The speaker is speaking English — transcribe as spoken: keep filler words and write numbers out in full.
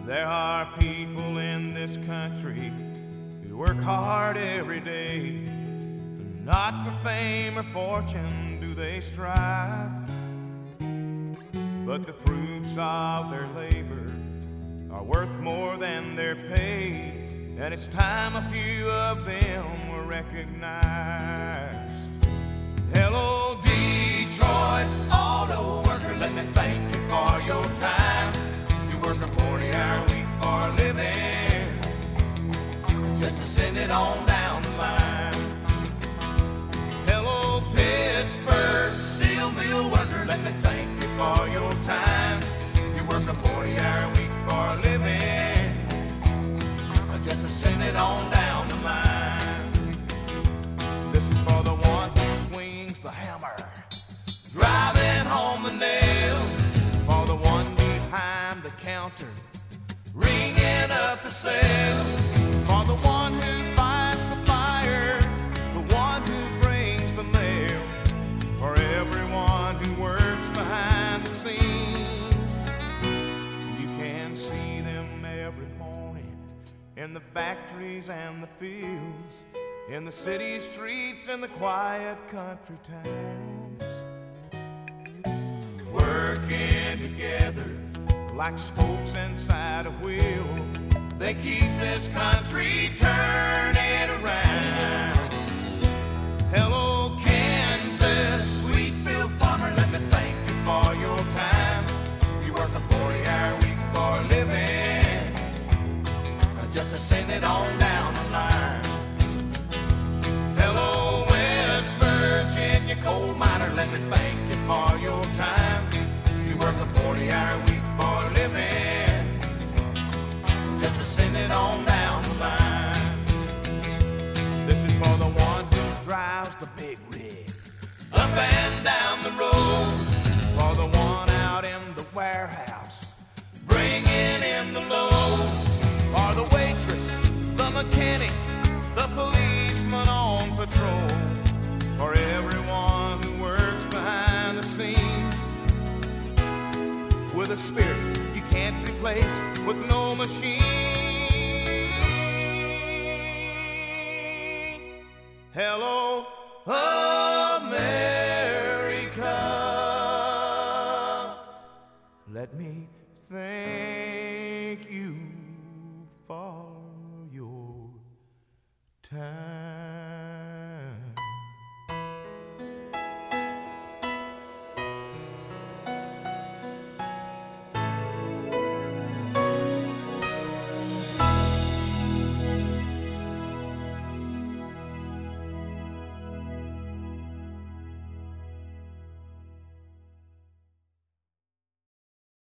There are people in this country who work hard every day. Not for fame or fortune do they strive, but the fruits of their labor are worth more than their pay, and it's time a few of them were recognized. Hello, Detroit auto worker, let me thank you for your time. You work a forty-hour week for a living, just to send it on down the line. Hello, Pittsburgh steel mill worker, let me thank you for your time. You work a forty-hour week for a living, just to send it on down the line. This is for the one who swings the hammer, driving home the nail. For the one behind the counter, ringing up the sales. For the one who fights the fires, the one who brings the mail. For everyone who works behind the scenes. You can see them every morning in the factories and the fields, in the city streets and the quiet country towns, working together like spokes inside a wheel. They keep this country turning around. Hello, Kansas wheatfield farmer, let me thank you for your time. You work a forty-hour week for a living, just to send it on down the line. Hello, West Virginia coal miner, let me thank you for your time. You work a forty-hour week for a living, just to send it on down the line. This is for the one who drives the big rig up and down the road. For the one out in the warehouse, bringing in the load. For the waitress, the mechanic, the policeman on patrol. For everyone who works behind the scenes, with a spirit you can't replace with no machine. Hello, America, let me